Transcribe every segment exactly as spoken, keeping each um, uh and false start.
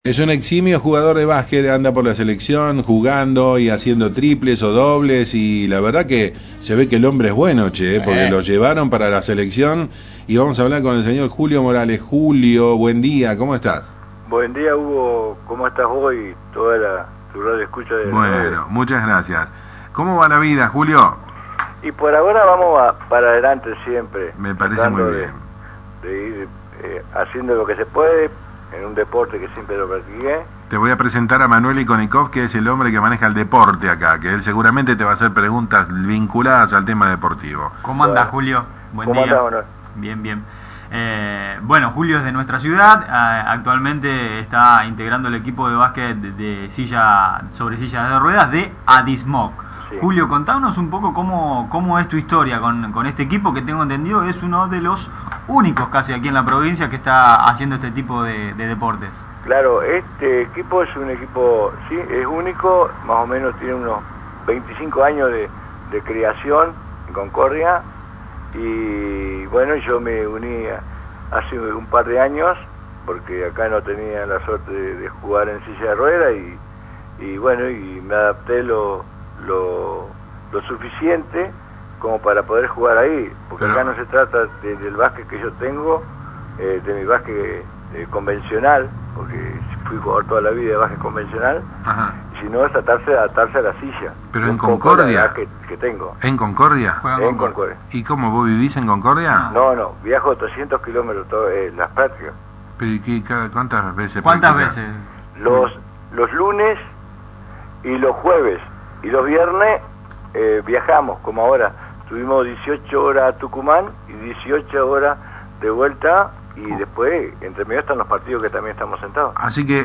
Es un eximio jugador de básquet, anda por la selección jugando y haciendo triples o dobles, y la verdad que se ve que el hombre es bueno, che, sí. Porque lo llevaron para la selección. Y vamos a hablar con el señor Julio Morales. Julio, buen día, ¿cómo estás? Buen día, Hugo, ¿cómo estás hoy? Toda la tu radio escucha de... Bueno, muchas gracias. ¿Cómo va la vida, Julio? Y por ahora vamos a, para adelante siempre. Me parece muy bien. De, de ir eh, haciendo lo que se puede en un deporte que siempre lo practiqué. Te voy a presentar a Manuel Ikonikov, que es el hombre que maneja el deporte acá, que él seguramente te va a hacer preguntas vinculadas al tema deportivo. ¿Cómo anda, Julio? Buen ¿Cómo día. anda, Manuel? Bien, bien. Eh, bueno, Julio es de nuestra ciudad, eh, actualmente está integrando el equipo de básquet de, de silla sobre sillas de ruedas de Adismoc. Sí. Julio, contanos un poco cómo, cómo es tu historia con, con este equipo, que tengo entendido es uno de los únicos casi aquí en la provincia que está haciendo este tipo de, de deportes. Claro, este equipo es un equipo, sí, es único, más o menos tiene unos veinticinco años de, de creación en Concordia, y bueno, yo me uní a, hace un par de años, porque acá no tenía la suerte de, de jugar en silla de ruedas, y, y bueno, y me adapté lo, lo, lo suficiente como para poder jugar ahí, porque Pero... acá no se trata de, del básquet que yo tengo, eh, de mi básquet eh, convencional, porque fui jugador toda la vida de básquet convencional, Ajá. sino es tratarse de adaptarse a la silla. Pero en Concordia, que, que tengo. ¿En Concordia? En Concordia. ¿Y cómo, vos vivís en Concordia? No, no, viajo trescientos kilómetros todo, eh, las prácticas. ¿Pero y qué, cuántas veces? ¿Cuántas veces? Los, los lunes y los jueves y los viernes eh, viajamos, como ahora. Tuvimos dieciocho horas a Tucumán y dieciocho horas de vuelta, y oh. después entre medio están los partidos que también estamos sentados. Así que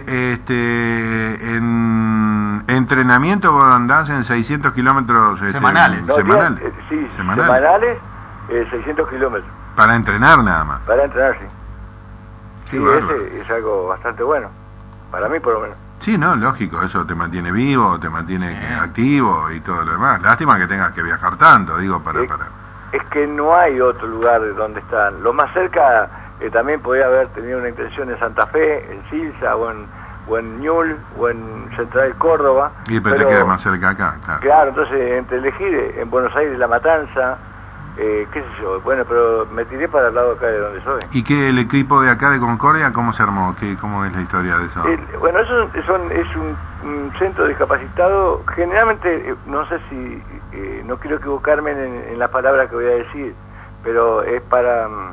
este en entrenamiento vos andás en seiscientos kilómetros este, semanales. No, semanales. Días, eh, sí, semanales, semanales eh, seiscientos kilómetros. Para entrenar nada más. Para entrenar, sí. Qué sí, bárbaro. Ese es algo bastante bueno, para mí por lo menos. Sí, no, lógico, eso te mantiene vivo, te mantiene sí. activo y todo lo demás. Lástima que tengas que viajar tanto, digo, para... Es, para... es que no hay otro lugar de donde están. Lo más cerca, eh, también podría haber tenido una intención en Santa Fe, en Silsa, o en, o en Ñul, o en Central Córdoba. Y pero, pero te queda más cerca acá, claro. Claro, entonces entre elegir en Buenos Aires La Matanza, eh, qué sé yo, bueno, pero me tiré para el lado acá de donde soy. ¿Y qué, el equipo de acá de Concordia, cómo se armó? ¿Qué, ¿Cómo es la historia de eso? El, bueno, eso son, es un, un centro discapacitado, generalmente, eh, no sé si, eh, no quiero equivocarme en, en la palabra que voy a decir, pero es para um,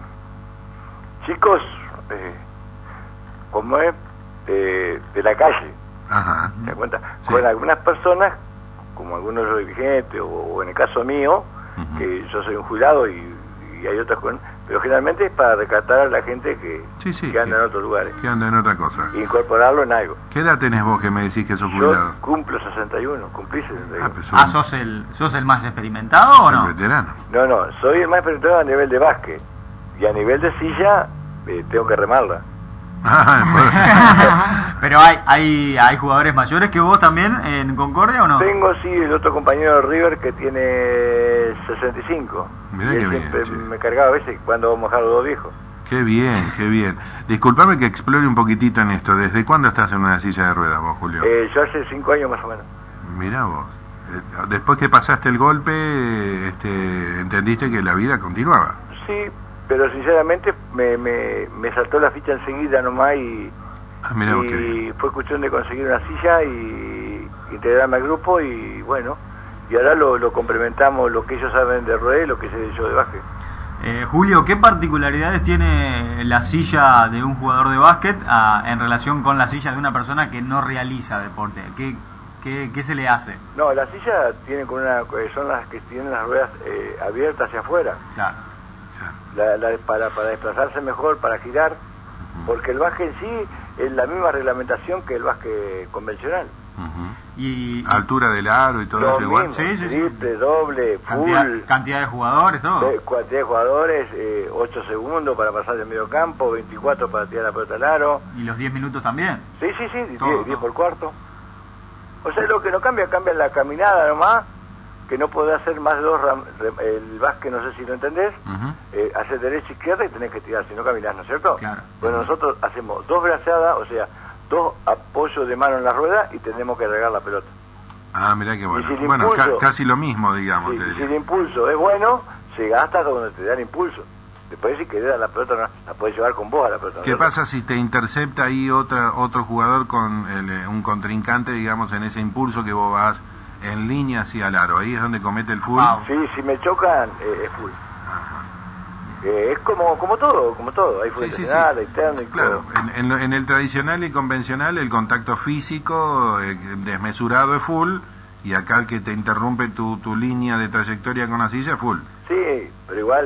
chicos, eh, como es, eh, de la calle. Ajá. ¿Se da cuenta? Sí. Con algunas personas, como algunos de los dirigentes, o, o en el caso mío, uh-huh. que yo soy un jubilado y, y hay otras cosas, pero generalmente es para rescatar a la gente que, sí, sí, que anda que, en otros lugares. Que anda en otra cosa. Incorporarlo en algo. ¿Qué edad tenés vos que me decís que sos jubilado? Yo cumplo sesenta y uno, cumplí sesenta y uno. Ah, sos, ah, ¿sos, el, ¿sos el más experimentado o no? ¿El veterano? No, no, soy el más experimentado a nivel de básquet. Y a nivel de silla, eh, tengo que remarla. Pero hay, hay hay jugadores mayores que vos también en Concordia, ¿o no? Tengo, sí, el otro compañero de River que tiene sesenta y cinco. Mirá y qué siempre bien, me cargaba a veces cuando vamos a dejar los dos viejos. Qué bien, qué bien. Disculpame que explore un poquitito en esto. ¿Desde cuándo estás en una silla de ruedas vos, Julio? Eh, yo hace cinco años más o menos. Mirá vos. Eh, después que pasaste el golpe, este, entendiste que la vida continuaba. Sí, pero sinceramente me, me, me saltó la ficha enseguida nomás, y, ah, mirá vos, y qué bien. fue cuestión de conseguir una silla y integrarme al grupo, y bueno, y ahora lo, lo complementamos, lo que ellos saben de ruedas y lo que sé yo de básquet. Eh, Julio, ¿qué particularidades tiene la silla de un jugador de básquet a, en relación con la silla de una persona que no realiza deporte? ¿Qué, qué, qué se le hace? No, la silla tiene con una, son las que tienen las ruedas eh, abiertas hacia afuera. Claro. La, la, para, para desplazarse mejor, para girar, uh-huh. porque el básquet en sí es la misma reglamentación que el básquet convencional. Uh-huh. Y altura del aro y todo eso igual. Sí, sí, triple, doble, full. Cantidad, cantidad de jugadores, todo. De, cantidad de jugadores, eh, ocho segundos para pasar del medio campo, veinticuatro para tirar la pelota al aro. ¿Y los diez minutos también? Sí, sí, sí, diez por cuarto. O sea, lo que no cambia, cambia la caminada nomás, que no podés hacer más de dos ram, el básquet, no sé si lo entendés, uh-huh. eh, hacer derecha e izquierda y tenés que tirar, si no caminás, ¿no es cierto? Claro. Bueno, nosotros hacemos dos brazadas, o sea, dos apoyos de mano en la rueda y tenemos que regar la pelota. Ah, mirá qué bueno. Si bueno, impulso, ca casi lo mismo, digamos. Si, te si el impulso es bueno, llega hasta donde te da el impulso. Después si querés dar la pelota, no, la puedes llevar con vos a la pelota. ¿Qué pasa si te intercepta ahí otra, otro jugador con el, un contrincante, digamos, en ese impulso que vos vas en línea hacia el aro? Ahí es donde comete el full. Wow. Sí, si me chocan, eh, es full. Eh, es como como todo, como todo. Hay full sí, internacional, sí, sí. hay técnico. Claro, en, en, en el tradicional y convencional el contacto físico eh, desmesurado es full, y acá el que te interrumpe tu, tu línea de trayectoria con la silla es full. Sí, pero igual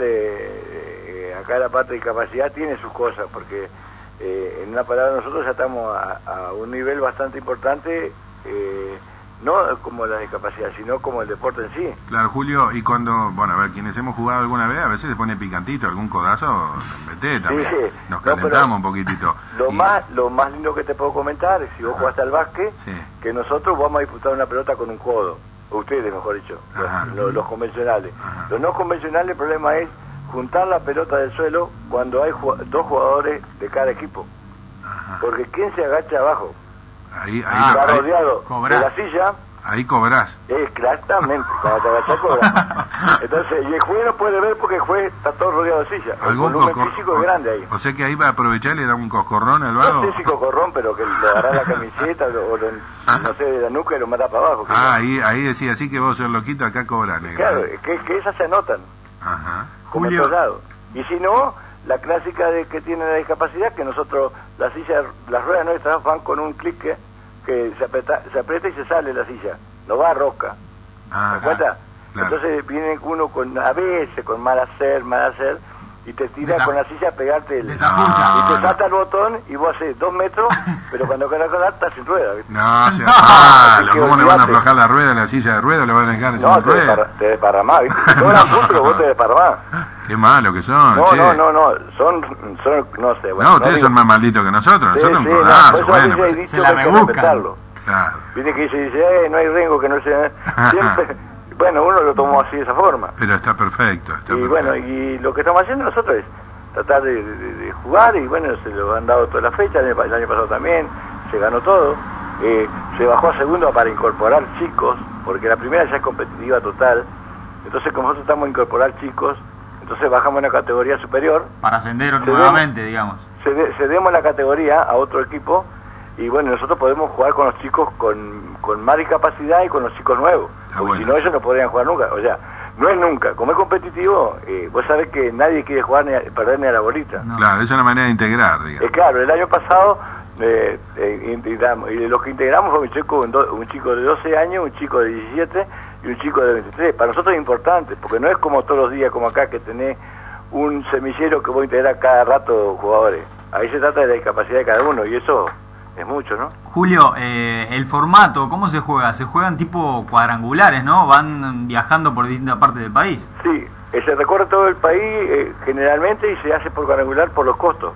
eh, eh, acá la parte de capacidad tiene sus cosas, porque eh, en una palabra nosotros ya estamos a, a un nivel bastante importante, eh, no como la discapacidad, sino como el deporte en sí. Claro, Julio, y cuando, bueno, a ver, quienes hemos jugado alguna vez, a veces se pone picantito, algún codazo, meté también, sí, sí. nos No, calentamos un poquitito. Lo y... más lo más lindo que te puedo comentar es si vos jugaste al básquet, sí. que nosotros vamos a disputar una pelota con un codo, o ustedes mejor dicho, los, los, los convencionales. Ajá. Los no convencionales, el problema es juntar la pelota del suelo cuando hay ju dos jugadores de cada equipo. Ajá. Porque ¿quién se agacha abajo? Ahí, ahí ah, está ahí, rodeado cobrá. de la silla. Ahí cobrás. Exactamente, cuando te agachás cobras. Entonces, y el juez no puede ver porque el juez está todo rodeado de silla. El volumen físico es grande ahí. O sea que ahí va a aprovechar y le da un coscorrón al vago. No sé si coscorrón, pero que le agarra la camiseta o lo, no sé, de la nuca y lo mata para abajo. Ah, no. ahí ahí decía, así que vos sos loquito, acá cobran. Claro, que, que esas se anotan. Ajá. Como en todos lados. Y si no, la clásica de que tiene la discapacidad, que nosotros, las sillas, las ruedas nuestras van con un clic que, que se, aprieta, se aprieta y se sale la silla. No va a rosca. Ah, ¿te das cuenta? Claro. Entonces viene uno con, a veces, con mal hacer, mal hacer, y te tira Desa con la silla a pegarte el... Desapunta. Y te salta el botón y vos haces dos metros, pero cuando querés colar estás sin rueda. ¿viste? No, o sea, malo. ¿Cómo le van a aflojar la rueda en la silla de rueda? ¿Le van a dejar sin no, rueda? No, te desparramás, ¿viste? Si cobran puntos, vos te desparramás. Qué malo que son, no, che. No, no, no, son, son, no sé. Bueno, no, ustedes no son más malditos que nosotros, sí, nosotros sí, un codazo, no, bueno. Pues, se la rebuscan. Claro. Viene que dice, dice, eh, no hay Rengo, que no sé. Siempre, bueno, uno lo tomó así de esa forma. Pero está perfecto, está y perfecto. bueno, y lo que estamos haciendo nosotros es tratar de, de, de jugar, y bueno, se lo han dado toda la fecha, el, el año pasado también, se ganó todo. Eh, se bajó a segundo para incorporar chicos, porque la primera ya es competitiva total. Entonces, como nosotros estamos a incorporar chicos, entonces bajamos una categoría superior. Para ascender nuevamente, digamos. Cede, cedemos la categoría a otro equipo, y bueno, nosotros podemos jugar con los chicos con, con más discapacidad y con los chicos nuevos. Está porque bueno. Si no, ellos no podrían jugar nunca. O sea, no es nunca. Como es competitivo, eh, vos sabés que nadie quiere jugar ni a, perder ni a la bolita. No. Claro, es una manera de integrar, digamos. Eh, claro, el año pasado eh, eh, integramos, y de los que integramos fue un chico, un, do, un chico de doce años, un chico de diecisiete y un chico de veintitrés. Para nosotros es importante, porque no es como todos los días, como acá, que tenés un semillero que vos integrás cada rato jugadores. Ahí se trata de la discapacidad de cada uno, y eso es mucho, ¿no? Julio, eh, el formato, ¿cómo se juega? Se juegan tipo cuadrangulares, ¿no? Van viajando por distintas partes del país. Sí, eh, se recorre todo el país eh, generalmente, y se hace por cuadrangular por los costos.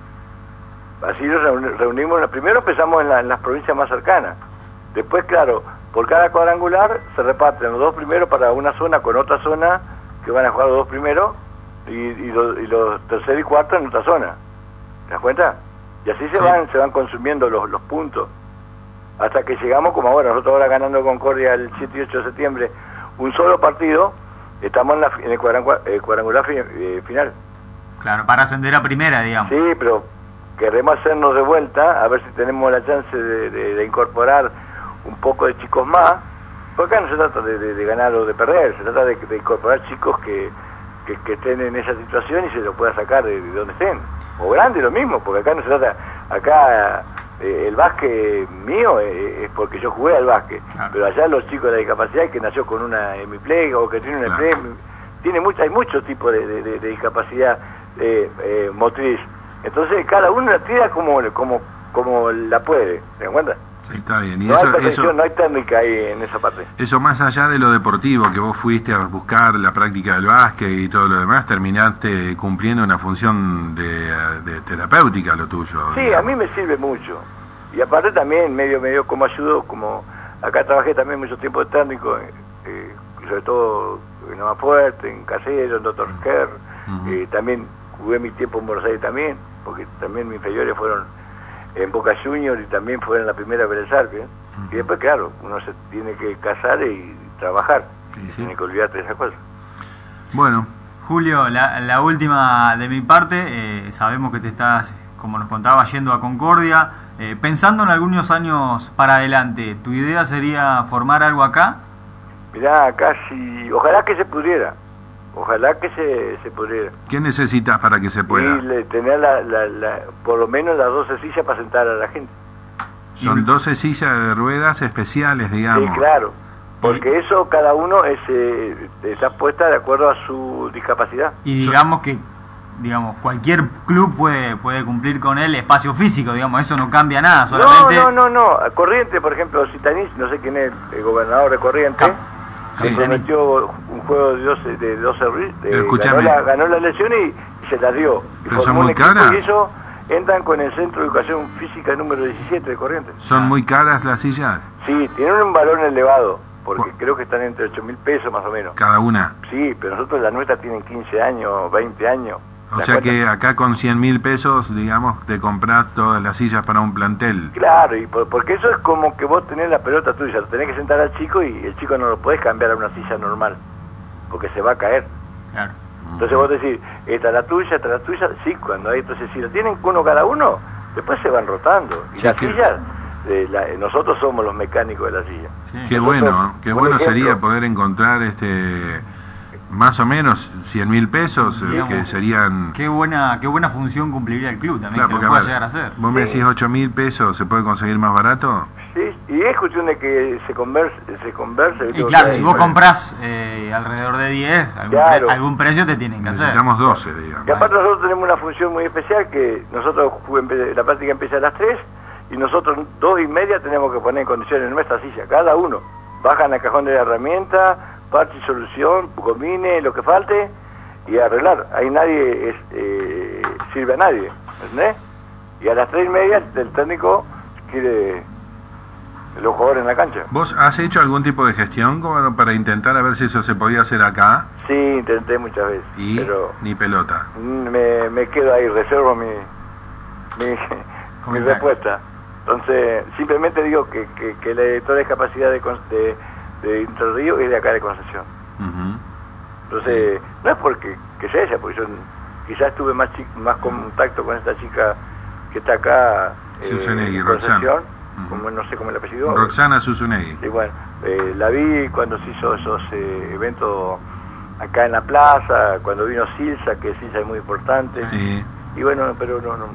Así nos reunimos, primero empezamos en, la, en las provincias más cercanas. Después, claro, por cada cuadrangular se reparten los dos primeros para una zona con otra zona, que van a jugar los dos primeros, y, y, los, y los terceros y cuartos en otra zona. ¿Te das cuenta? Y así se sí. van se van consumiendo los, los puntos, hasta que llegamos, como ahora, nosotros ahora ganando Concordia el siete y ocho de septiembre, un solo partido, estamos en, la, en el cuadrangular, el cuadrangular fi, eh, final. Claro, para ascender a primera, digamos. Sí, pero queremos hacernos de vuelta, a ver si tenemos la chance de, de, de incorporar un poco de chicos más, porque acá no se trata de, de, de ganar o de perder, se trata de, de incorporar chicos que, que, que estén en esa situación y se los pueda sacar de, de donde estén. O grande, lo mismo, porque acá no se trata, acá eh, el básquet mío eh, es porque yo jugué al básquet, claro. Pero allá los chicos de la discapacidad, que nació con una hemiplay o que tiene una claro. hemiplay, tiene mucho, hay muchos tipos de, de, de, de discapacidad eh, eh, motriz, entonces cada uno la tira como, como, como la puede, ¿te das cuenta? Sí, está bien. Y no, eso, hay eso, no hay técnica ahí en esa parte. Eso más allá de lo deportivo, que vos fuiste a buscar la práctica del básquet y todo lo demás, terminaste cumpliendo una función de, de terapéutica, lo tuyo. Sí, digamos. A mí me sirve mucho. Y aparte también, medio medio como ayudo, como acá trabajé también mucho tiempo de técnico, eh, sobre todo en Nueva Fuerte, en Casero, en Doctor uh-huh. Kerr, uh-huh. eh, también jugué mi tiempo en Buenos Aires también, porque también mis inferiores fueron en Boca Juniors y también fue en la primera Vélez Sarsfield, ¿eh? Uh-huh. Y después, claro, uno se tiene que casar y trabajar, sí, sí. Tiene que olvidarte de esas cosas. Bueno, Julio, la, la última de mi parte, eh, sabemos que te estás, como nos contaba, yendo a Concordia, eh, pensando en algunos años para adelante, ¿tu idea sería formar algo acá? Mirá, acá sí, ojalá que se pudiera. Ojalá que se, se pudiera. ¿Qué necesitas para que se pueda? Y le, tener la, la, la, por lo menos las doce sillas para sentar a la gente. Son doce sillas de ruedas especiales, digamos. Sí, claro. Porque eso cada uno es, eh, está puesta de acuerdo a su discapacidad. Y digamos que digamos cualquier club puede puede cumplir con el espacio físico, digamos, eso no cambia nada, solamente... No, no, no, no. Corrientes, por ejemplo, Zitanich, no sé quién es el gobernador de Corrientes... Cap se sí. prometió un juego de doce, de doce de, ganó, la, ganó la elección y, y se la dio. Y ¿Pero son muy caras? Y eso entran con el Centro de Educación Física número diecisiete de Corrientes. ¿Son ah. muy caras las sillas? Sí, tienen un valor elevado, porque ¿Por? creo que están entre ocho mil pesos más o menos. ¿Cada una? Sí, pero nosotros las nuestras tienen quince años, veinte años. O sea cuenta? Que acá con cien mil pesos, digamos, te compras todas las sillas para un plantel. Claro, y por, porque eso es como que vos tenés la pelota tuya, tenés que sentar al chico y el chico no lo podés cambiar a una silla normal, porque se va a caer. Claro. Entonces vos decís, esta es la tuya, esta es la tuya, sí, cuando hay, entonces si la tienen uno cada uno, después se van rotando. Y sí, las que... sillas, eh, la, nosotros somos los mecánicos de la silla. Sí. Qué nosotros, bueno, qué bueno ejemplo, sería poder encontrar este... más o menos cien mil pesos, digamos, que serían... Qué buena qué buena función cumpliría el club también, claro, que lo pueda llegar a hacer. Vos me decís ocho mil pesos, ¿se puede conseguir más barato? Sí, y es cuestión de que se converse. Se converse y claro, si vos comprás eh, alrededor de diez, algún, claro. pre, algún precio te tienen que Necesitamos hacer. Necesitamos doce, digamos. Y aparte nosotros tenemos una función muy especial, que nosotros la práctica empieza a las tres, y nosotros dos y media tenemos que poner en condiciones nuestra silla, cada uno. Bajan al cajón de la herramienta, parte y solución, combine lo que falte y arreglar. Ahí nadie es, eh, sirve a nadie, ¿entendés? Y a las tres y media el técnico quiere los jugadores en la cancha. ¿Vos has hecho algún tipo de gestión como para intentar a ver si eso se podía hacer acá? Sí, intenté muchas veces. ¿Y? Pero ni pelota. Me, me quedo ahí, reservo mi, mi, mi respuesta. Entonces, simplemente digo que, que, que la toda la capacidad de... de de Entre Ríos es de acá de Concepción. Uh-huh. Entonces, sí. No es porque que sea ella, porque yo quizás tuve más chi- más contacto con esta chica que está acá Susunegui, eh, Roxana. Uh-huh. Como, no sé cómo el apellido. Roxana Susunegui. Sí, bueno, eh, la vi cuando se hizo esos eh, eventos acá en la plaza, cuando vino Silsa, que Silsa es muy importante. Sí. Y bueno, pero no no,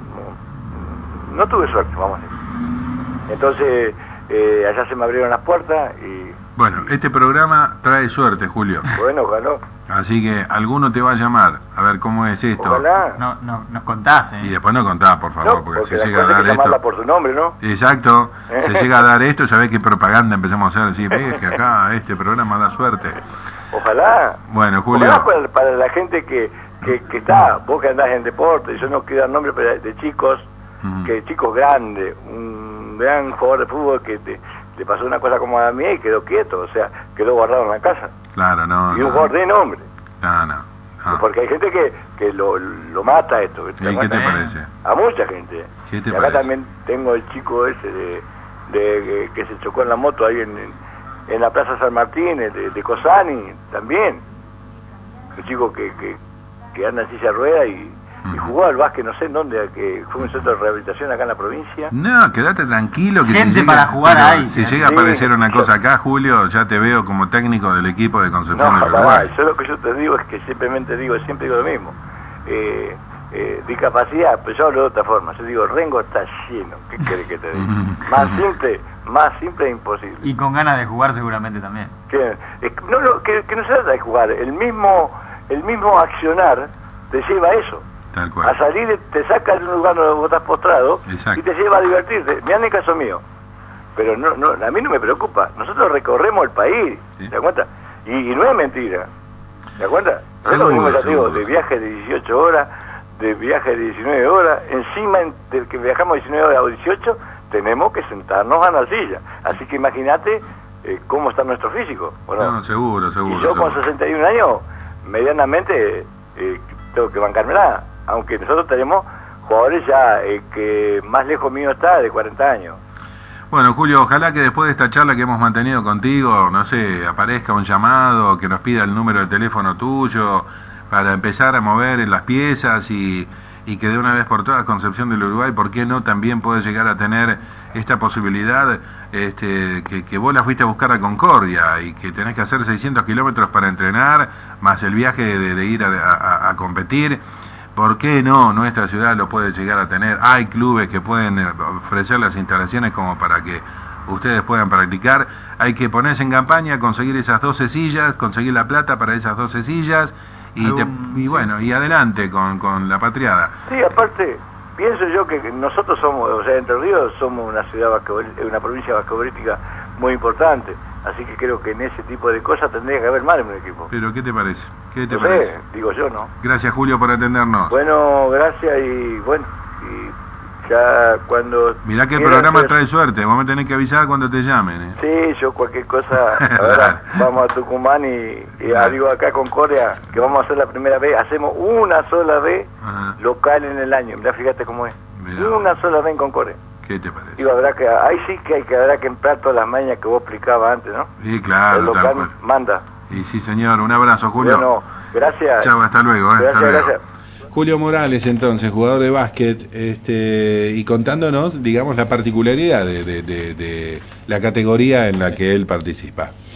no, no tuve suerte, vamos a decir. Entonces, eh, allá se me abrieron las puertas y... Bueno, este programa trae suerte, Julio. Bueno, ojalá. Así que alguno te va a llamar a ver cómo es esto. Ojalá. No, no, nos contás, ¿eh? Y después nos contás, por favor, no, porque, porque si llega a dar esto... por su nombre, ¿no? Exacto. Se llega a dar esto, sabés qué propaganda empezamos a hacer. Decir, ves que acá este programa da suerte. Ojalá. Bueno, Julio. Ojalá para, para la gente que, que, que está, vos que andás en deporte, yo no quiero dar nombre pero de chicos, uh-huh. que chicos grandes, un gran jugador de fútbol que te... le pasó una cosa como a mí y quedó quieto, o sea, quedó guardado en la casa. Claro, no. Y un no. jugador de nombre. No, no, no. Porque hay gente que, que lo, lo mata esto. ¿Y qué te parece? A mucha gente. ¿Qué te y acá parece? también tengo el chico ese de, de, de que se chocó en la moto ahí en, en la Plaza San Martín, de, de Cosani, también. Un chico que, que, que anda en silla de rueda y... y jugó al básquet, no sé en dónde, que fue un centro de rehabilitación acá en la provincia. No, quédate tranquilo. Que gente si para llega, jugar ahí. Si sí, llega a aparecer una cosa acá, Julio, ya te veo como técnico del equipo de Concepción no, del Uruguay. Yo lo que yo te digo es que simplemente digo, siempre digo lo mismo. Eh, eh, discapacidad, pero yo hablo de otra forma. Yo digo, Rengo está lleno. ¿Qué querés que te diga? Más simple, más simple e imposible. Y con ganas de jugar seguramente también. Que, eh, no, no, que, que no se trata de jugar. El mismo, el mismo accionar te lleva a eso. Tal cual. A salir, te saca de un lugar donde vos estás postrado. Exacto. Y te lleva a divertirte. Mirá en el caso mío. Pero no, no, a mí no me preocupa. Nosotros recorremos el país, ¿sí? ¿Te das cuenta? Y, y no es mentira. ¿Te das cuenta? Nosotros venimos, ya digo, de viaje de dieciocho horas, de viaje de diecinueve horas. Encima del que viajamos diecinueve horas o dieciocho, tenemos que sentarnos a la silla. Así que imagínate eh, cómo está nuestro físico. Bueno, no, seguro, seguro. Y yo seguro. con sesenta y un años, medianamente, eh, tengo que bancármela. Aunque nosotros tenemos jugadores ya, el que más lejos mío está, de cuarenta años. Bueno, Julio, ojalá que después de esta charla que hemos mantenido contigo, no sé, aparezca un llamado, que nos pida el número de teléfono tuyo, para empezar a mover en las piezas y, y que de una vez por todas Concepción del Uruguay, ¿por qué no también puede llegar a tener esta posibilidad, este, que, que vos la fuiste a buscar a Concordia y que tenés que hacer seiscientos kilómetros para entrenar, más el viaje de, de ir a, a, a competir? ¿Por qué no? Nuestra ciudad lo puede llegar a tener. Hay clubes que pueden ofrecer las instalaciones como para que ustedes puedan practicar. Hay que ponerse en campaña, conseguir esas doce sillas, conseguir la plata para esas doce sillas y, te, y bueno, y adelante con, con la patriada. Sí, aparte, pienso yo que nosotros somos, o sea, Entre Ríos somos una ciudad, una provincia basquetbolística muy importante. Así que creo que en ese tipo de cosas tendría que haber más en un equipo. ¿Pero qué te parece? ¿Qué te no parece? Sé, digo yo, ¿no? Gracias, Julio, por atendernos. Bueno, gracias y bueno, y ya cuando... Mirá que el programa hacer... trae suerte, vos me tenés que avisar cuando te llamen. ¿eh? Sí, yo cualquier cosa, ahora vamos a Tucumán y, y digo acá con Corea, que vamos a hacer la primera vez, hacemos una sola vez Ajá. local en el año, mirá, fíjate cómo es. Mirá. Una sola vez en Concordia. ¿Qué te parece? Digo, habrá que, ahí sí que hay que habrá que emplear todas las mañas que vos explicabas antes, ¿no? Sí, claro. El local manda. Y sí, señor, un abrazo, Julio. Bueno, gracias. Chao, hasta luego. Eh, gracias, hasta luego. Gracias. Julio Morales, entonces, jugador de básquet, este, y contándonos, digamos, la particularidad de, de, de, de la categoría en la que él participa.